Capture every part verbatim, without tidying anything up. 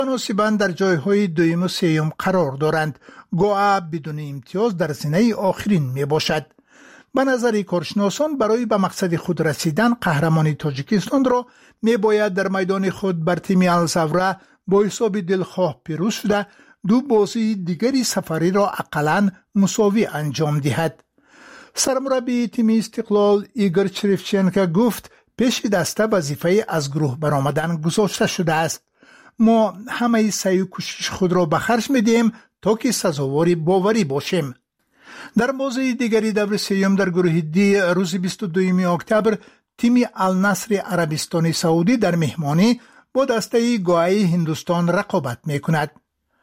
مناسباً در جایهای دویم و سوم قرار دارند. گویا بدون امتیاز در زینه آخرین می باشد. به نظر کارشناسان برای به مقصد خود رسیدن قهرمانی تاجیکستان را می باید در میدان خود بر تیم الزاوره با حساب دلخواه پیروز شده دو بازی دیگری سفری را اقلاً مساوی انجام دهد. سرمربی تیم استقلال ایگور چریفچنکو گفت پیش دسته وظیفه از گروه برآمدن گذاشته شده است. ما همه سعی و کوشش خود را به خرج می‌دهیم تا که سزاوار باوری باشیم. در بازی دیگری دور سوم در گروه دی روز بیست و دوم اکتبر تیم النصر عربستان سعودی در مهمانی با دسته گوهی هندوستان رقابت می‌کند.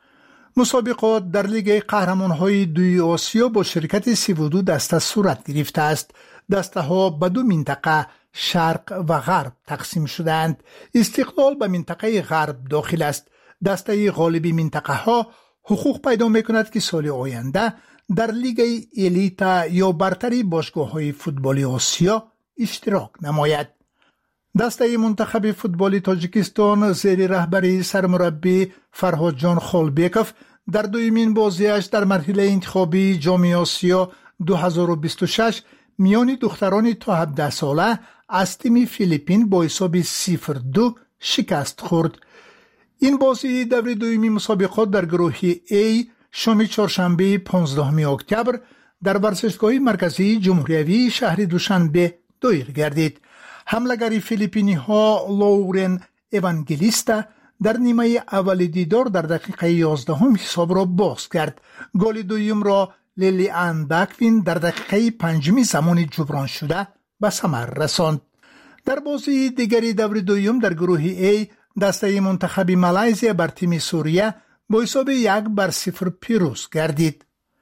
مسابقات در لیگ قهرمان‌های دوی آسیا با شرکت سی و دو دسته صورت گرفته است. دسته ها به دو منطقه شرق و غرب تقسیم شدند. استقلال به منطقه غرب داخل است. دسته غالبی منطقه ها حقوق پیدا می‌کند که سال آینده در لیگ الیت یا برتری باشگاه‌های فوتبال آسیا اشتراک نماید. دسته منتخب فوتبال تاجیکستان زیر رهبری سرمربی فرهاد جان خالبیکوف در دومین بازیش در مرحله انتخابی جام آسیا دو هزار و بیست و شش میان دختران تا هفده ساله از تیم فیلیپین با حساب صفر دو شکست خورد. این بازی دور دومی مسابقات در گروه A شام چهارشنبه پانزدهم اکتبر در ورزشگاه مرکزی جمهوری شهر دوشنبه دایر گردید. حمله‌گر فیلیپینی ها لورن اوانگلیستا در نیمه اول دیدار در دقیقه یازدهم حساب را باز کرد. گل دوم را لیلی آن باکوین در دقیقه پنجم زمان جبران شده به ثمر رساند. در بازی دیگری دور دوم در گروه A دسته منتخب مالایزیا بر تیم سوریه با حساب یک بر صفر پیروز گردید.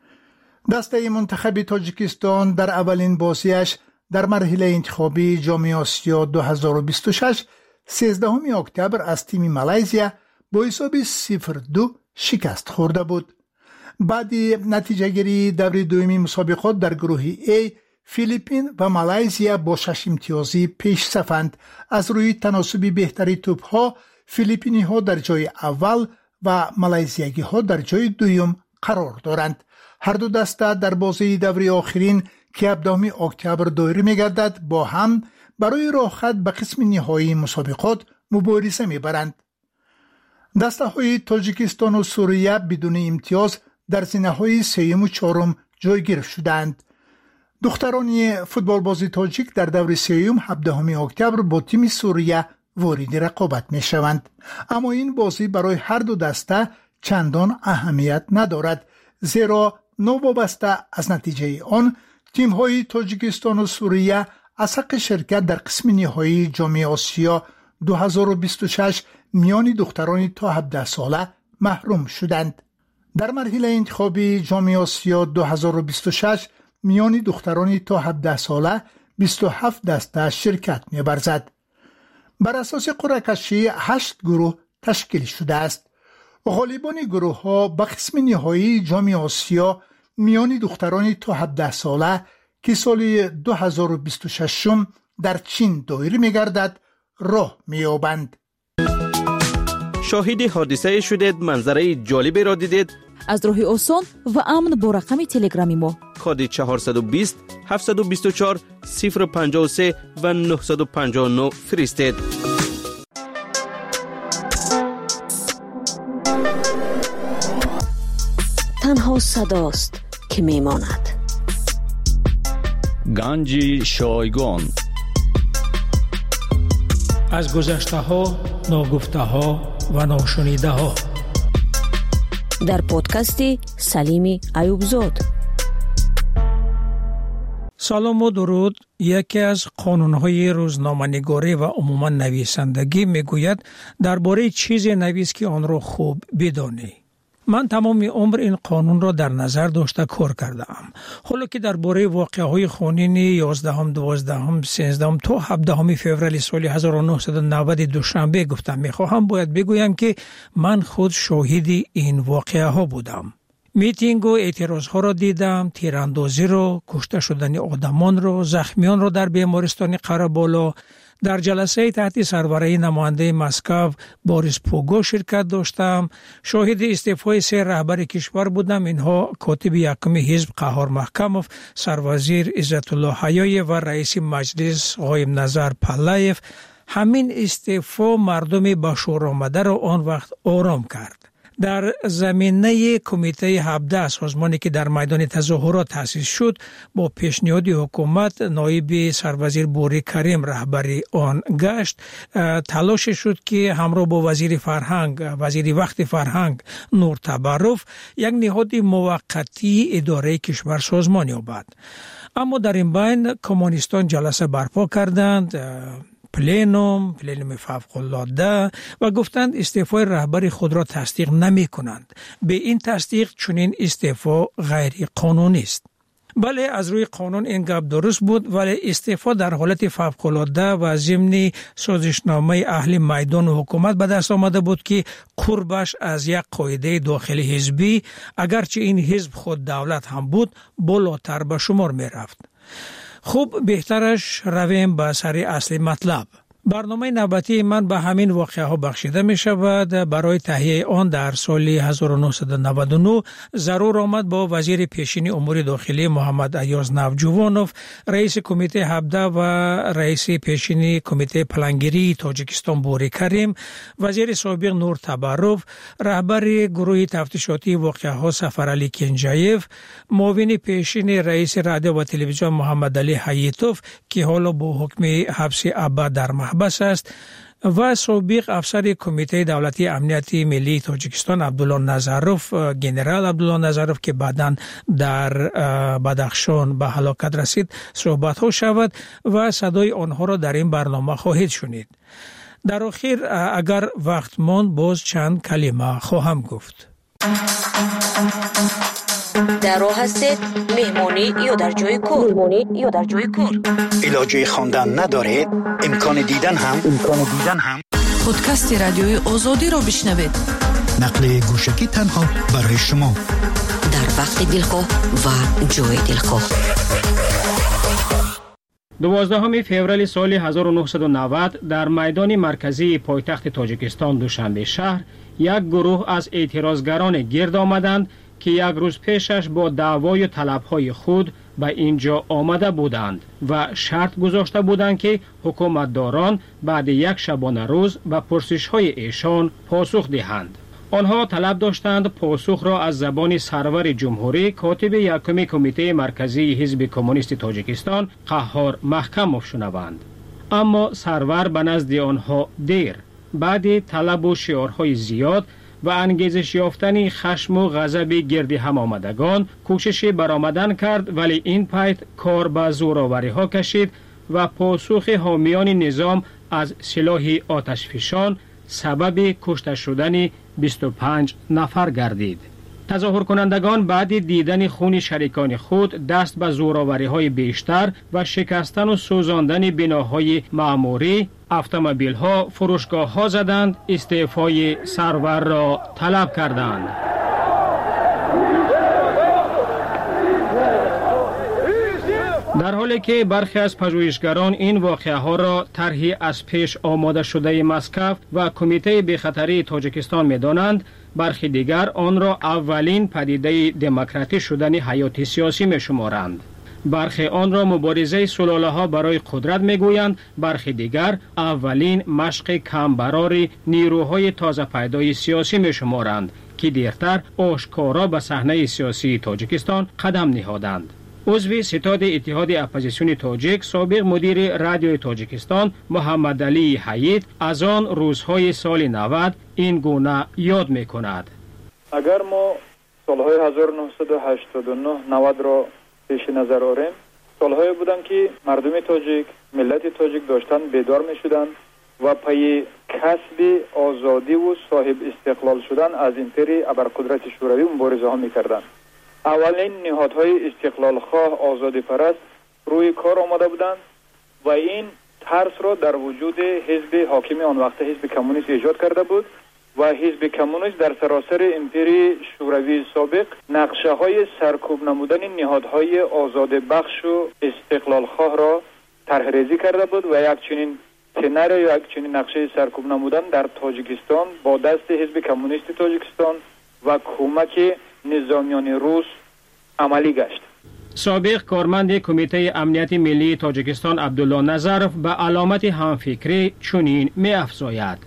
دسته منتخب تاجیکستان در اولین بازیش در مرحله انتخابی جام آسیا دو هزار و بیست و شش سیزدهم اکتبر از تیم مالایزیا با حساب صفر دو شکست خورده بود. بعد نتیجه گیری دور دومی مسابقات در گروه A فیلیپین و مالایزیا با شش امتیازی پیش صفند. از روی تناسب بهتری توپ ها فیلیپینی ها در جای اول و مالایزیایی ها در جای دوم قرار دارند. هر دو دسته در بازی دور آخرین که هفدهم اکتبر دایر می‌گردد با هم برای راه خط به قسم نهایی مسابقات مبارزه می‌برند. دسته های تاجیکستان و سوریه بدون امتیاز در زینه‌های سوم و چهارم جایگیر شدند. دختران فوتبال بازی تاجیک در دور سوم هفدهم اکتبر با تیم سوریه وارد رقابت می‌شوند. اما این بازی برای هر دو دسته چندان اهمیت ندارد، زیرا نوابسته از نتیجه آن تیم‌های تاجیکستان و سوریه از حق شرکت در قسم نهایی جام آسیا دو هزار و بیست و شش میان دختران تا هفده ساله محروم شدند. در مرحله انتخابی جام آسیا دو هزار و بیست و شش میان دختران تا هفده ساله بیست و هفت دسته شرکت می‌ورزد. بر اساس قرعه کشی هشت گروه تشکیل شده است. غالبان گروه ها به قسم نهایی جام آسیا میان دختران تا هفده ساله که سال دو هزار و بیست و شش در چین دایر می‌گردد راه می‌یابند. شاهد حادثه شدید، منظره جالبی را دیدید؟ از راه آسان و امن با رقم تلگرامی ما کد چهارصد و بیست هفتصد و بیست و چهار صفر پنجاه و سه و نهصد و پنجاه و نه فرستید. تنها صداست که میماند. گنج شایگان از گذشته ها، ناگفته ها و ناشنیده ها در پادکست سلیم ایوبزاد. سلام و درود. یکی از قانون‌های روزنامه‌نگاری و عموما نویسندگی میگوید درباره چیزی نویس که آن را خوب بدانی. من تمام عمر این قانون را در نظر داشته کار کردم. حالا که درباره واقعه‌های خونین یازدهم، دوازدهم، سیزدهم تا هفدهم فوریه سال هزار و نهصد و نود دوشنبه گفتم میخواهم باید بگویم که من خود شاهد این واقعه ها بودم. میتینگ و اعتراض ها را دیدم، تیراندازی را، کشته شدن آدمان را، زخمیان را در بیمارستان قره‌بالا، در جلسه تحت سربرایی نماینده مسکو بوریس پوگو شرکت داشتم. شاهد استعفای سه رهبر کشور بودم. اینها کاتب یکم حزب قهار محکموف، سروزیر عزت الله حیایی و رئیس مجلس قایم نظر پهلویف. همین استعفا مردم با شور آمده را آن وقت آرام کرد. در زمینه کمیته هفده سازمانی که در میدان تظاهرات تأسیس شد، با پیشنهاد حکومت نایب سروزیر بوری کریم رهبری آن گشت. تلاش شد که همراه با وزیر فرهنگ وزیر وقت فرهنگ نور تبرف یک نهاد موقتی اداره کشور سازمان یابد. اما در این بین کمونیستان جلسه برپا کردند، پلینوم، پلینوم فوق‌العاده، و گفتند استعفای رهبر خود را تصدیق نمی کنند. به این تصدیق چنین استعفا غیر قانونی است. بله، از روی قانون این گپ درست بود، ولی استعفا در حالت فوق‌العاده و ضمن سازشنامه اهل میدان و حکومت به دست آمده بود که قربش از یک قاعده داخلی حزبی، اگرچه این حزب خود دولت هم بود، بالاتر به شمار می رفت. خوب، بهترش رویم به سر اصل مطلب. برنامه نوبتی من به همین واقعه ها بخشیده می شود. برای تهیه آن در سال هزار و نهصد و نود و نه ضرور آمد با وزیر پیشین امور داخلی محمد ایاز نوجوانوف، رئیس کمیته هفده و رئیس پیشین کمیته پلانگیری تاجیکستان بوری کریم، وزیر سابق نور تبرف، رهبر گروه تفتیشاتی واقعه ها سفرعلی کنجایف، معاون پیشین رئیس رادیو و تلویزیون محمد علی حییتوف که حالا با حکم حبس ابد در بس است، و سابق افسر کمیته دولتی امنیت ملی تاجیکستان عبدالله نظروف، گنرال عبدالله نظروف که بعداً در بدخشان به هلاکت رسید صحبت ها شود و صدای آنها را در این برنامه خواهید شنید. در آخر اگر وقت ماند باز چند کلمه خواهم گفت. در راه هستید، مهمانی یا در جای کار؟ مهمانی یا در جای کار؟ علاجه خواندن ندارید؟ امکان دیدن هم امکان دیدن هم پادکست رادیوی آزادی را بشنوید. نقل گوشکی تنها برای شما، در وقت دلخواه و جای دلخواه. دوازدهم فوریه سال هزار و نهصد و نود در میدان مرکزی پایتخت تاجیکستان دوشنبه شهر یک گروه از اعتراضگران گرد آمدند که یک روز پیشش با دعوای و طلبهای خود به اینجا آمده بودند و شرط گذاشته بودند که حکومتداران بعد یک شبانه روز به پرسش‌های ایشان پاسخ دهند. آنها طلب داشتند پاسخ را از زبان سرور جمهوری کاتب یکم کمیته مرکزی حزب کمونیست تاجیکستان قهار محکموف شنوند. اما سرور به نزد آنها دیر، بعد طلب و شعارهای زیاد و انگیزش یافتن خشم و غضب گرد هم آمدگان کوشش برآمدن کرد، ولی این پایت کار به زورآوری ها کشید و پاسخ حامیان نظام از سلاح آتشفشان سبب کشته شدن بیست و پنج نفر گردید. تظاهر کنندگان بعد دیدن خون شریکان خود دست به زورآوری های بیشتر و شکستن و سوزاندن بناهای معموری، اتومبیل ها، فروشگاه ها زدند، استعفای سرور را طلب کردند. در حالی که برخی از پژوهشگران این واقعه ها را طرحی از پیش آماده شده مسکو و کمیته بی‌خطری تاجیکستان می‌دانند، برخی دیگر آن را اولین پدیده دموکراتی شدن حیات سیاسی می‌شمارند. برخی آن را مبارزه سلاله ها برای قدرت میگویند، برخی دیگر اولین مشق کمبرار نیروهای تازه پیدای سیاسی میشمارند که دیرتر آشکارا به صحنه سیاسی تاجیکستان قدم نهادند. عضو ستاد اتحاد اپوزیسیون تاجیک، سابق مدیر رادیوی تاجیکستان محمد علی حیید از آن روزهای سال نود این گونه یاد میکند. اگر ما سالهای هزار و نهصد و هشتاد و نه نود را پیش نظر آوریم، سالهایی بودند که مردم تاجیک، ملت تاجیک داشتن بیدار می شدند و پای کسب آزادی و صاحب استقلال شدن از امپری ابرقدرت شوروی مبارزه ها می کردند. اولین نهادهای استقلال خواه آزادی پرست روی کار آمده بودند و این ترس را در وجود حزب حاکم آن وقت حزب کمونیست ایجاد کرده بود و حزب کمونیست در سراسر امپری شوروی سابق نقشه های سرکوب نمودن نهادهای آزاد بخش و استقلال خواه را طرح‌ریزی کرده بود و یک چنین سناریو یک چنین نقشه سرکوب نمودن در تاجیکستان با دست حزب کمونیست تاجیکستان و کمک نظامیان روس عملی گشت. سابق کارمند کمیته امنیت ملی تاجیکستان عبدالله نظرف به علامت همفکری چنین می افزاید: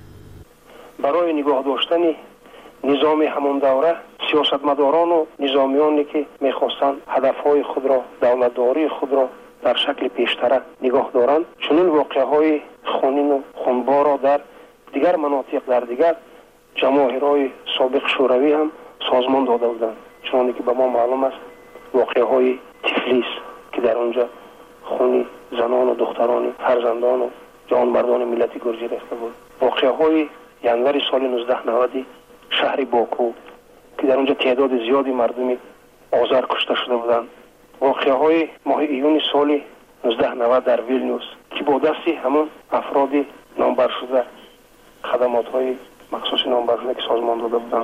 برای نگاه داشتن نظام همون دوره سیاستمداران و نظامیانی که میخواستند هدفهای خود را، دولتداری خود را در شکل پیشتره نگاه دارند، چنین واقعهای خونین و خونبار را در دیگر مناطق، در دیگر جماهیرهای سابق شوروی هم سازمان داده بودند. چون که به ما معلوم است واقعهای تفلیس که در آنجا خونی زنان و دختران، فرزندان و جوانمردان ملت گرجی ریخته بود. واقعهای ینور سال نوزده نود شهر باکو که در اونجا تعداد زیادی مردمی آذر کشته شده بودند. واقعهای ماه ایون سال نوزده نود در ویلنیوس که با دستی همون افراد نامبر شده، خدمات‌های مخصوص نامبر شده که سازمان داده بودند،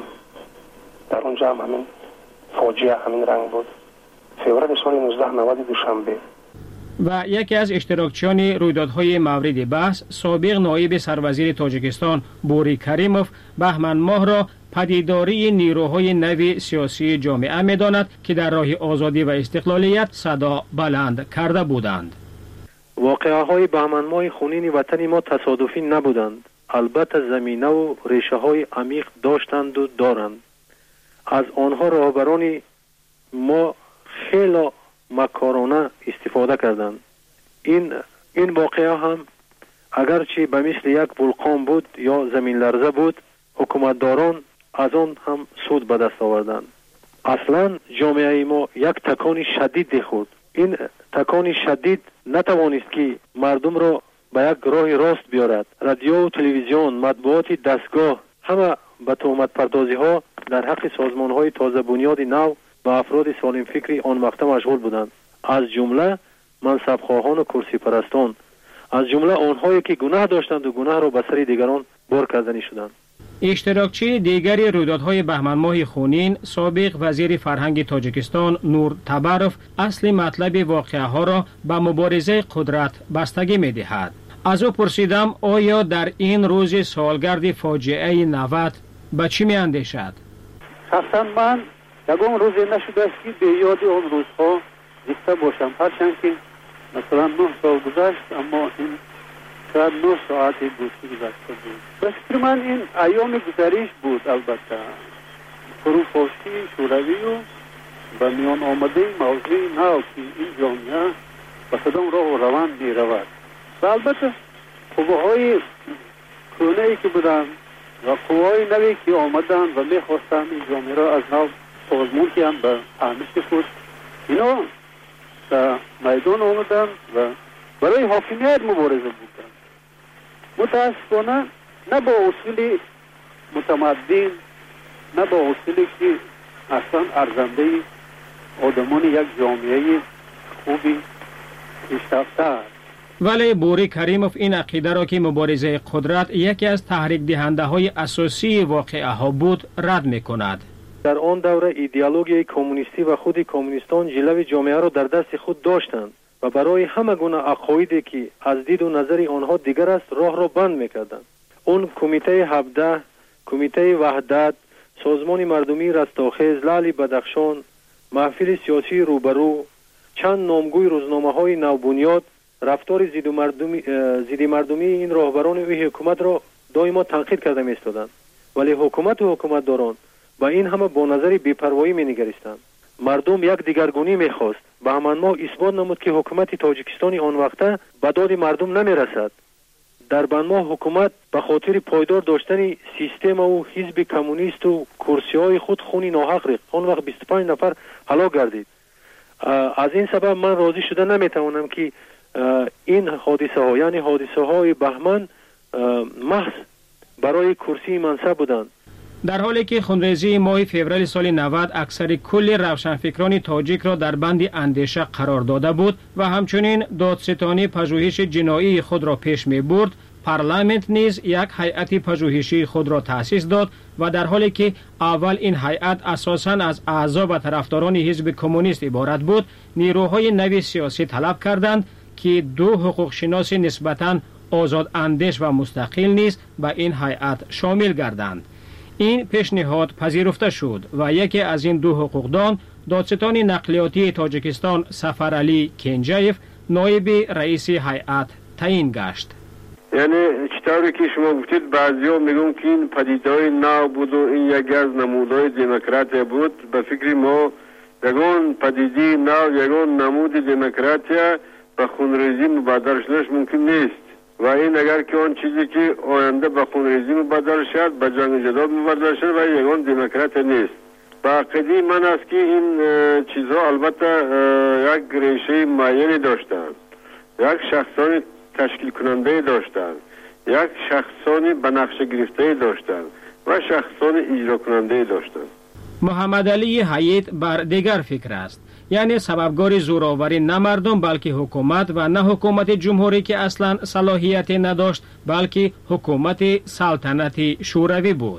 در اونجا هم همین فاجعه همین رنگ بود. فوریه سال نوزده نود دوشنبه. و یکی از اشتراکچیان رویدادهای مورد بحث سابق نایب سروزیر تاجیکستان بوری کریموف بهمن ماه را پدیداری نیروهای نو سیاسی جامعه می‌داند که در راه آزادی و استقلالیت صدا بلند کرده بودند. واقعه‌های بهمن ماه خونین وطن ما تصادفی نبودند. البته زمینه و ریشه‌های عمیق داشتند و دارند. از آنها رهبران ما خیلی مکارانه استفاده کردند. این این واقعه هم اگرچه به مثل یک ولکان بود یا زمین لرزه بود، حکومتداران از آن هم سود به دست آوردند. اصلا جامعه ما یک تکان شدید خورد. این تکان شدید نتوانست که مردم را به یک راه راست بیارد. رادیو و تلویزیون، مطبوعات دستگاه همه به تهمت پردازی ها در حق سازمان های تازه بنیاد نو و افراد سالم فکری آن وقت مشغول بودند، از جمله منصب خواهان و کرسی پرستان، از جمله آنهایی که گناه داشتند و گناه را به سر دیگران بار کردنی شدند. اشتراکچی دیگری رویدادهای بهمن ماه خونین سابق وزیر فرهنگ تاجیکستان نور تبروف اصل مطلب واقعه ها را به مبارزه قدرت بستگی می دهد. از او پرسیدم آیا در این روز سالگرد فاجعه نود به چی می اندیشد؟ شخصا من یکم روزی نشده است که به یاد آن روزها زنده باشم، هرچند که مثلا نه سال گذشت، اما این شاید نه ساعتی بود که گذشته بود. به فکر من این ایام گذریش بود. البته فروپاشی شوروی و به میان آمده موضوع نو که این جامعه به کدام راه و روان می رود و البته قوه‌های کهنه‌ای که بودند و قوه‌های نوی که آمدند و می خواستند این جامعه را از نو سازمان کنند به فهمش خود، اینا در میدان آمدند و برای حاکمیت مبارزه بودند. متاسفانه نه با اصول متمدن، نه با اصولی که اصلا ارزنده آدمان یک جامعه خوبی پیشرفته است. ولی بوری کریموف این عقیده را که مبارزه قدرت یکی از تحریک دهنده های اساسی واقعه ها بود رد می کند. در آن دوره ایدئولوژی کمونیستی و خود کمونیستان جلوه جامعه را در دست خود داشتند و برای همه گونه عقایدی که از دید و نظر آنها دیگر است راه را بند میکردند. اون کمیته هفده، کمیته وحدت، سازمان مردمی رستاخیز، لعل بدخشان، محفل سیاسی روبرو، چند نامگوی روزنامه‌های نوبنیاد رفتار ضد مردمی ضد مردمی این راهبران و حکومت را دائما تنقید کرده می‌ایستادند، ولی حکومت و حکومتداران با این همه با نظر بی‌پروایی می‌نگریستند. مردم یک دیگرگونی می‌خواست. بهمن ماه اثبات نمود که حکومت تاجیکستان آن وقته به داد مردم نمی‌رسد. در بهمن ماه حکومت به خاطر پایدار داشتن سیستم و حزب کمونیست و کرسی‌های خود خونی ناحق ریخت. آن وقت بیست و پنج نفر هلاک گردید. از این سبب من راضی شده نمی‌توانم که این حادثه ها یعنی حادثه های بهمن محض برای کرسی منصب بودند. در حالی که خونریزی ماه فوریه سال نود اکثر کل روشنفکران تاجیک را در بند اندیشه قرار داده بود و همچنین دادستانی پژوهش جنایی خود را پیش می برد، پارلمانت نیز یک هیئت پژوهشی خود را تأسیس داد و در حالی که اول این هیئت اساساً از اعضا و طرفداران حزب کمونیست عبارت بود، نیروهای نو سیاسی طلب کردند که دو حقوق شناس نسبتاً آزاد اندیش و مستقل نیز به این هیئت شامل گردند. این پیشنهاد پذیرفته شد و یکی از این دو حقوقدان، دادستان نقلیاتی تاجیکستان سفرعلی کنجایف، نایب رئیس هیئت تعیین گشت. یعنی چطوری که شما گفتید بعضیا میگن که این پدیده‌های نو بود و این یکی از نمودهای دموکراسی بود. به فکر ما یگان پدیده نو، یگان نمود دموکراسی به خونریزی مبادر شدنش ممکن نیست و این اگر که آن چیزی که آینده به خونریزی مبادر شد به جنگ جدال مبادر شد و یگان دموکراسی نیست. با عقیده من است که این چیزها البته یک ریشه معینی داشتند، یک شخصان تشکیل کننده داشتند، یک شخصانی به نقشه گرفته داشتند و شخصان اجرا کننده داشتند. محمد علی حیات بر دیگر فکر است، یعنی سببگار زوراوری نه مردم بلکه حکومت و نه حکومت جمهوری که اصلا صلاحیت نداشت بلکه حکومت سلطنتی شوروی بود.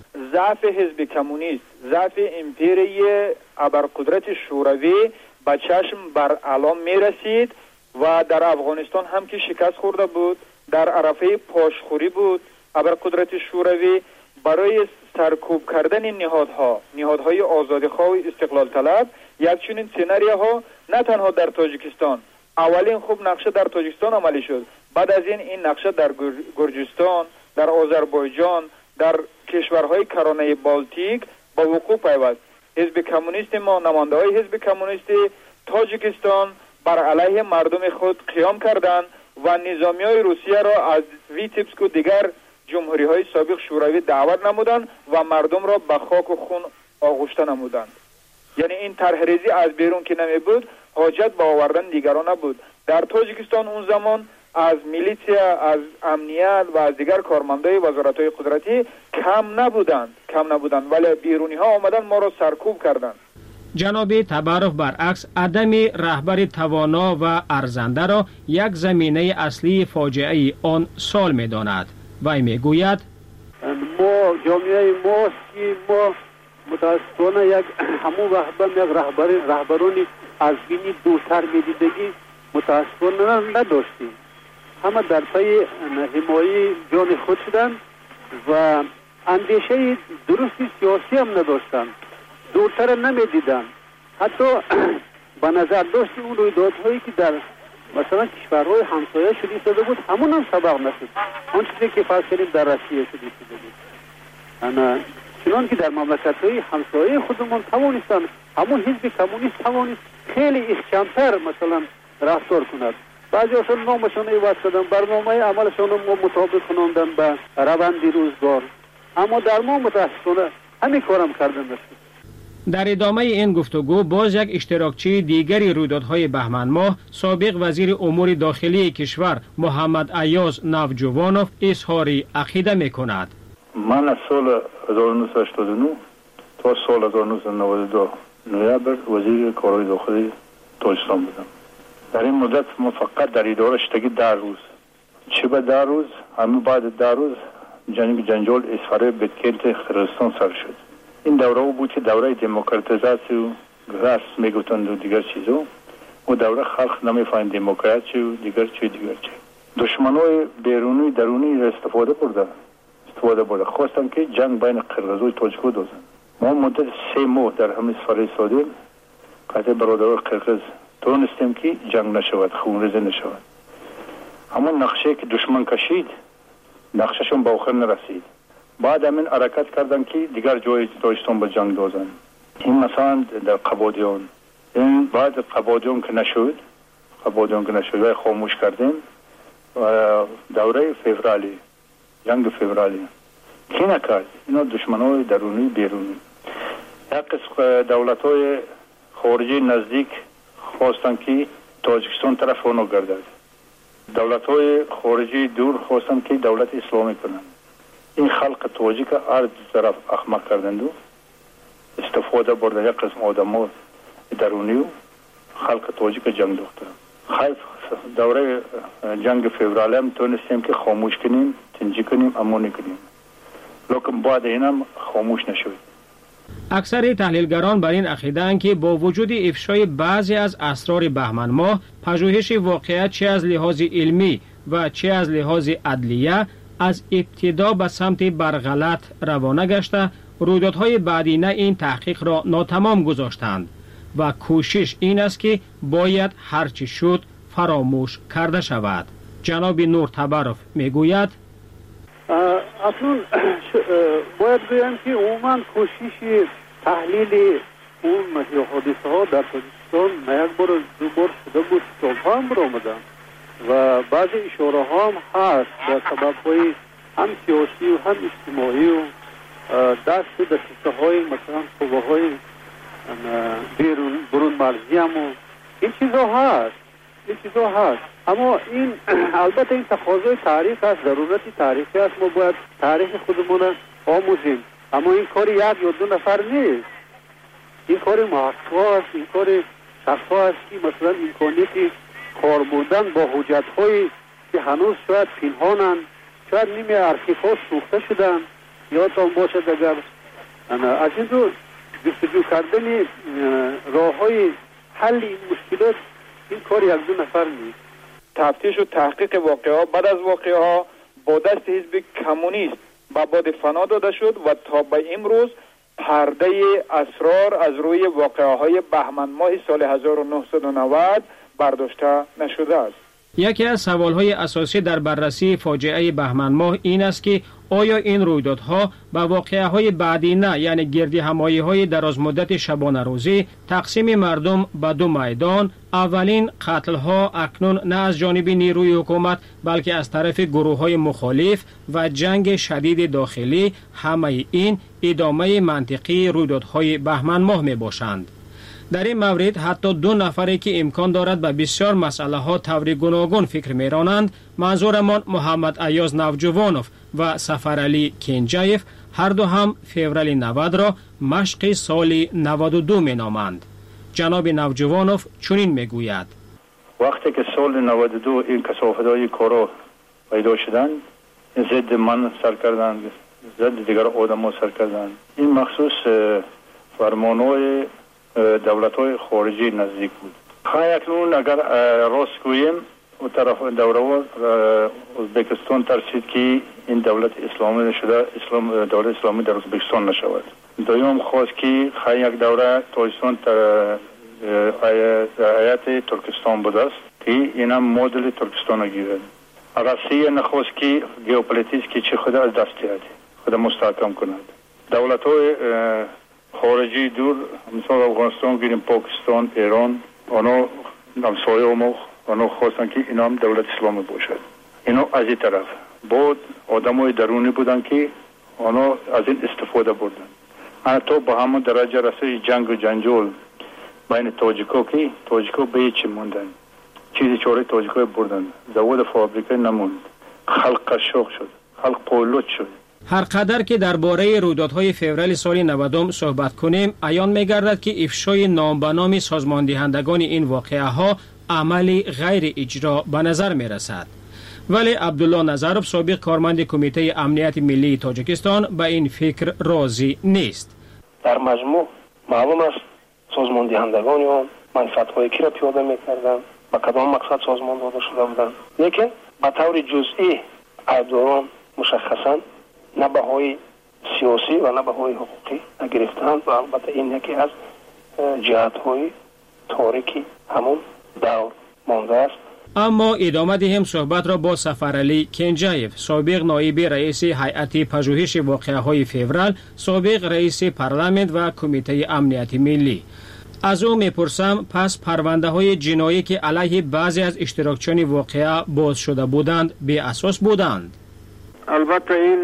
ضعف حزب کمونیست، ضعف امپیری ابرقدرت شوروی به چشم بر علام می رسید و در افغانستان هم که شکست خورده بود، در عرفه پاشخوری بود. ابرقدرت شوروی برای سرکوب کردن نهادها، نهادهای آزادیخواه و استقلال طلب، یک چنین سناریوها نه تنها در تاجیکستان، اولین خوب نقشه در تاجیکستان عملی شد، بعد از این این نقشه در گرجستان، در آذربایجان، در کشورهای کرانه بالتیک با وقوع پیوست. حزب کمونیست ما، نماینده‌های حزب کمونیست تاجیکستان بر علیه مردم خود قیام کردند و نظامیای روسیه را از ویتیبسک و دیگر جمهوری های سابق شوروی دعوت نمودند و مردم را به خاک و خون آغشته نمودند. یعنی این طرحریزی از بیرون که نمی بود، حاجت به آوردن دیگران نبود. در تاجیکستان اون زمان از میلیشیا، از امنیت و از دیگر کارمندای وزارت‌های قدرتی کم نبودند کم نبودند ولی بیرونی ها آمدن ما را سرکوب کردند. جناب تبارف برعکس عدم رهبر توانا و ارزنده را یک زمینه اصلی فاجعه آن سال می داند. وی می گوید ما جامعه ماست که ما متاسفانه یک همون وقت یک رهبر رهبرانی از بینی دورتر می دیدگی متاسفانه نداشتیم. همه در پی حمایت جان خود شدند و اندیشه درستی سیاسی هم نداشتند، دورتر نمی دیدن. حتی به نظر داشت اون رویدادهایی که در مثلا کشورهای همسایه شده شده بود همون هم سبق نشد. آن چیزی که فرض کردیم در روسیه شده شده بود. انا چنان که در مملکت‌های همسایه خودمون توانستن همون حزب کمونیست توانست خیلی احکام‌تر مثلا رفتار کند. بعضی هاشون نامشون عوض شدن، برنامه عملشون ما مطابق کناندن به روند روزگار، اما در ما متاسفانه همین کارم کردن نشد. در ادامه این گفتگو باز یک اشتراکچی دیگری رویدادهای بهمن ماه، سابق وزیر امور داخلی کشور محمد ایاز نوجوانوف اظهار عقیده می‌کند. من از سال هزار و نهصد و هشتاد و نه تا سال هزار و نهصد و نود و دو نوامبر وزیر کارهای داخلی تاجیکستان بودم. در این مدت ما فقط در اداره شدگی در روز چه به در روز همین بعد در روز جنگ جنجال اسفاره بدکلت خرستان سر شد. این دوره بود که دوره دموکراتیزاسی و راست میگفتند و دیگر چیزا و دوره خلق نمیفهمید دموکراسی و دیگر چی دیگر چی. دشمنای بیرونی درونی را استفاده بردن استفاده برده خواستن که جنگ بین قرقیز و تاجیک دوزن. ما مدت سه ماه در همین سفر سادیم قطع برادران قرقیز تونستیم که جنگ نشود، خونریزی نشود. همون نقشه که دشمن کشید نقشهشون به آخر نرسید. بعد همین حرکت کردن که دیگر جای تاجیکستان به جنگ دوزن. این مثلا در قبادیان، این بعد قبادیان که نشد قبادیان که نشد و خاموش کردیم و دوره فوریه جنگ فوریه کی نکرد؟ اینا دشمنای درونی بیرونی. یک قسم دولت‌های خارجی نزدیک خواستن که تاجیکستان طرف اونو گردد. دولت‌های خارجی دور خواستن که دولت اسلامی کنند. این خلق تاجیک هر دو طرف احمق کردند و استفاده بردن یک قسم آدم‌ها درونی و خلق تاجیک جنگ دوخته. خیلی دوره جنگ فوریه هم تونستیم که خاموش کنیم، تنجی کنیم، امانی کنیم. لیکن بعد اینم خاموش نشد. اکثر تحلیلگران بر این عقیده‌اند که با وجود افشای بعضی از اسرار بهمن ماه، پژوهش واقعیت چه از لحاظ علمی و چه از لحاظ عدلیه از ابتدا به سمت برغلط روانه گشته رویدادهای بعدینه این تحقیق را ناتمام گذاشتند و کوشش این است که باید هرچی شد فراموش کرده شود. جناب نور تبرف میگوید اصلا باید بگویم که عموما کوشش تحلیل اون حادثه ها در تاجیکستان نه یک بار دو بار شده بود، سالها هم برآمدن و بعضی اشاره ها هم هست در سبب های هم سیاسی و هم اجتماعی و دست دسته های مثلا قوه های بیرون برون مرزی هم و این چیزا هست این چیزا هست اما این البته این تقاضای تاریخ است، ضرورتی تاریخی است، ما باید تاریخ خودمون آموزیم، اما این کار یک یا دو نفر نیست، این کار محقق است، این کار شخص است که مثلا امکانیتی کار بودن با حجت هایی که هنوز شاید پنهانند، شاید نیمه ارشیف ها سوخته شدن یا تا باشد اگر از این رو جستجو کردن راه های حل این مشکلات این کار یک دو نفر نیست. تفتیش و تحقیق واقعه بعد از واقعه ها با دست حزب کمونیست به باد فنا داده شد و تا به امروز پرده اسرار از روی واقعه های بهمن ماه سال هزار و نهصد و نود برداشته نشده است. یکی از سوالهای اساسی در بررسی فاجعه بهمن ماه این است که آیا این رویدادها به واقعه های بعدی نه، یعنی گردی همایی های دراز مدت شبانه روزی تقسیم مردم به دو میدان، اولین قتل ها اکنون نه از جانب نیروی حکومت بلکه از طرف گروه های مخالف و جنگ شدید داخلی، همه این ادامه منطقی رویدادهای بهمن ماه می باشند. در این مورد حتی دو نفری که امکان دارد به بسیار مسئله ها طور گوناگون فکر میرانند، منظورمان محمد ایاز نوجوانوف و سفرعلی کنجایف، هر دو هم فوریه نود را مشق سال نود و دو می نامند. جناب نوجوانوف چنین میگوید: وقتی که سال نود و دو این کثافت‌های کارا پیدا شدند، ضد من سر کردند، ضد دیگر آدم سر کردند. این مخصوص فرمانهای دولت‌های خارجی نزدیک بود. خواهی اکنون اگر راست گوییم و طرف دوره ازبکستان ترسید که این دولت اسلامی شده، اسلام دولت اسلامی در ازبکستان نشود. دویم خواست که خواهی یک دوره تاجیکستان هیئت ترکستان بوده است که این هم مدل ترکستان گیرد. روسیه نخواست که ژئوپلیتیک که چه خود از دست دهد، خود مستحکم کند. دولت‌های خارجی دور مثلا افغانستان گیریم، پاکستان، ایران، آنها همسایه ما آنها خواستن که اینا هم دولت اسلامی باشد. اینا از این طرف بود آدمای درونی بودن که آنها از این استفاده بردن. حتی با همون درجه رسید جنگ و جنجال بین تاجیکا که تاجیکا به هیچ موندن، چیزی چاره تاجیکا بردن، زواد فابریکه نموند، خلق قشاق شد، خلق پولوت شد. هر قدر که درباره رویدادهای فوریه سال نود صحبت کنیم، عیان می‌گردد که افشای نام به نام سازماندهندگان این واقعه ها عملی غیر اجرا به نظر می‌رسد. ولی عبدالله نظرов سابق کارمند کمیته امنیت ملی تاجیکستان به این فکر راضی نیست. در مجموع معلوم است سازماندهندگان آن منفعت‌های کی را پیاده می‌کردند، با کدام مقصد سازمان داده شده بودند، لیکن به طور جزئی ایداران مشخصاً نه بهای سیاسی و نه بهای حقوقی نگرفتند و البته این یکی از جهت‌های تاریکی همون دور مانده است. اما ادامه دهیم صحبت را با سفرعلی کنجایف، سابق نایب رئیس هیئت پژوهش واقعه‌های فوریه، سابق رئیس پارلمان و کمیته امنیت ملی. از او میپرسم پس پرونده های جنایی که علیه بعضی از اشتراکچیان واقعه باز شده بودند بی اساس بودند؟ البته این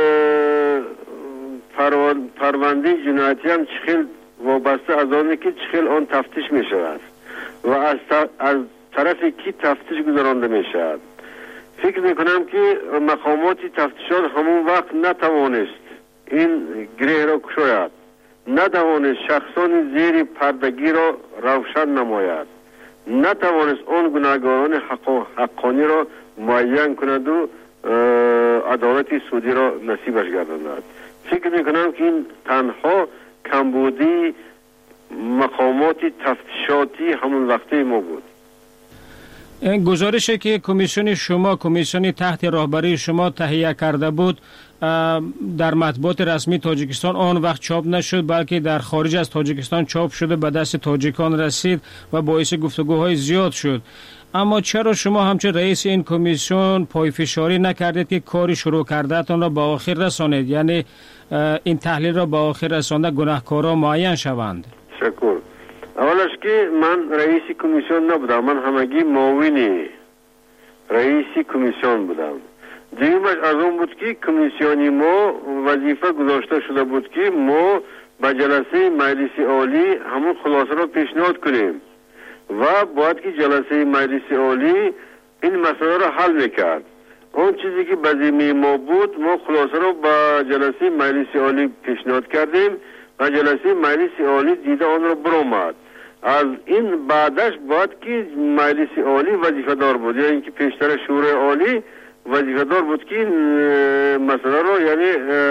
پرونده جنایتی هم چخیل وابسته از آنه که چخیل آن تفتیش می شود و از, از طرف کی تفتیش گذرانده می شود. فکر می کنم که مقامات تفتیشات همون وقت نتوانست این گره را کشاید، نتوانست شخصان زیر پردگی را روشن نماید، نتوانست آن گناهکاران حق حقانی را معین کند و عدالت سودی را نصیبش گرداند. فکر میکنم که این تنها کمبودی مقامات تفتیشاتی همون وقتی ما بود. این گزارشی که کمیسیون شما کمیسیونی تحت راهبری شما تهیه کرده بود در مطبوعات رسمی تاجیکستان آن وقت چاپ نشد، بلکه در خارج از تاجیکستان چاپ شده به دست تاجیکان رسید و باعث گفتگوهای زیاد شد. اما چرا شما همچون رئیس این کمیسیون پایفشاری نکردید که کاری شروع کردهتان را به آخر رسانید، یعنی این تحلیل را به آخر رسانده گناهکارا معین شوند؟ شکر. اولش که من رئیس کمیسیون نبودم، من همگی معاون رئیس کمیسیون بودم. دیگرش از اون بود که کمیسیونی ما وظیفه گذاشته شده بود که ما به جلسه مجلس عالی همون خلاصه را پیشنهاد کنیم و باید که جلسه مجلس عالی این مسئله را حل میکرد. اون چیزی که به ذمه ما بود ما خلاصه را به جلسه مجلس عالی پیشنهاد کردیم و جلسه مجلس عالی دیده آن را برآمد. از این بعدش باید که مجلس عالی وظیفه دار بود، یا اینکه پیشتر شورای عالی وظیفه دار بود که مسئله را یعنی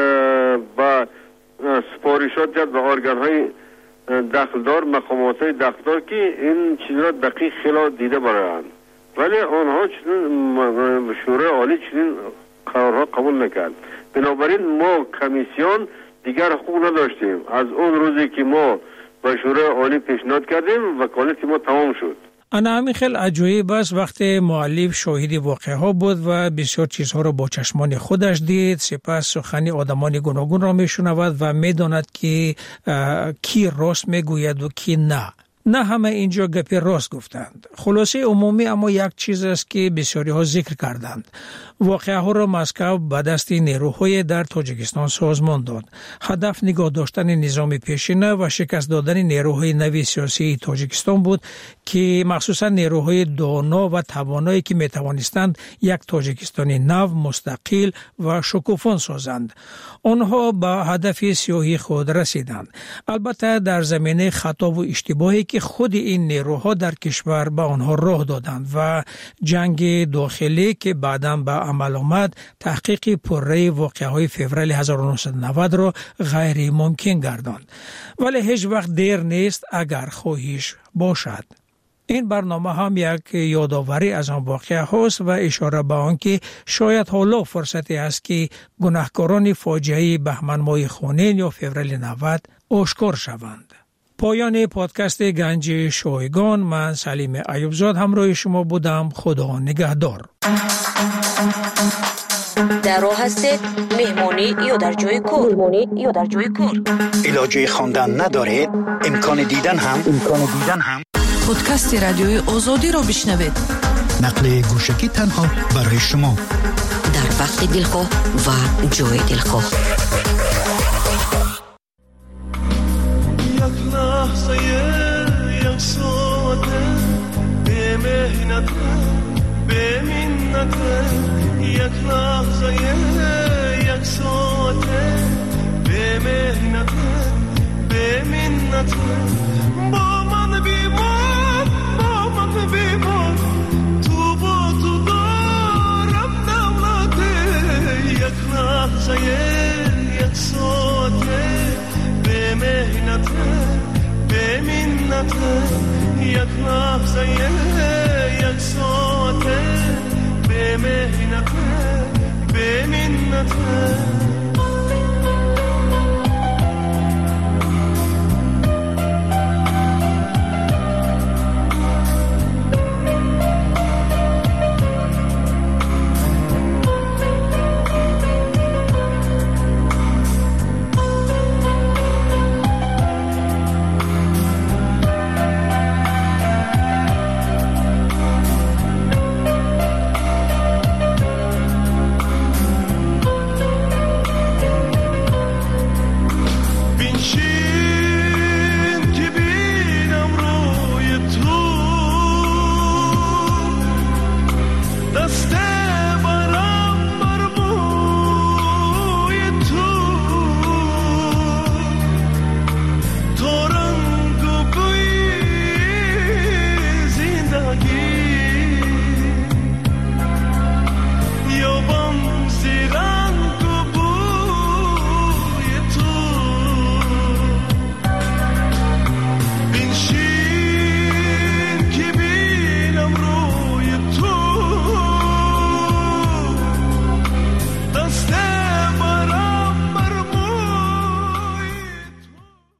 با سپارشات جد به ارگان های دخلدار، مقامات های دخلدار که این چیز را دقیق خیلی دیده برایند، ولی آنها چنین شورای عالی چنین قرارها قبول نکرد. بنابراین ما کمیسیون دیگر حقوق نداشتیم. از اون روزی که ما با شورای عالی پیشنهاد کردیم وکالت ما تمام شد. انا همین خیلی عجایب است وقتی مؤلف شاهد واقعه ها بود و بسیار چیزها را با چشمان خودش دید، سپس سخنی آدمان گوناگون را میشنود و میداند که کی راست میگوید و کی نه. نه همه اینجا گپی راست گفتند. خلاصه عمومی اما یک چیز است که بسیاری ها ذکر کردند. واقعه ها را مسکو به دست نیروهای در تاجیکستان سازمان داد. هدف نگاه داشتن نظام پیشینه و شکست دادن نیروهای نوی سیاسی تاجیکستان بود که مخصوصا نیروهای دانا و توانایی که می توانستند یک تاجیکستان نو، مستقل و شکوفان سازند. آنها به هدف سیاسی خود رسیدند. البته در زمینه خطا و اشتباهی که خود این نیروها در کشور به آنها راه دادند و جنگ داخلی که بعداً به عمل آمد تحقیق پرره واقعه‌های فوریه هزار و نهصد و نود را غیر ممکن گرداند. ولی هیچ وقت دیر نیست اگر خواهش باشد. این برنامه هم یک یادآوری از آن واقعه هاست و اشاره به آن که شاید حالا فرصتی است که گناهکاران فاجعه بهمن ماه خونین یا فوریه نود آشکار شوند. پایان پادکست گنج شایگان، من سلیم ایوبزاد همراه شما بودم. خدا نگهدار. در راه هستید مهمانی یا در جای کار؟ مهمانی یا در جای کار؟ علاجه خواندن ندارید؟ امکان دیدن هم امکان دیدن هم پادکست رادیوی آزادی را بشنوید. نقل گوشکی تنها برای شما در وقت دلخواه و جای دلخواه. یک لحظه یک ساعته به مهنت به منت، یک لحظه یک ساعته به مهنت به منت، با من بیمان با من بیمان، تو با تو دارم دولته، یک لحظه یک ساعته به مهنت به منت، یک لحظه یک ساعته به مهنت به منت.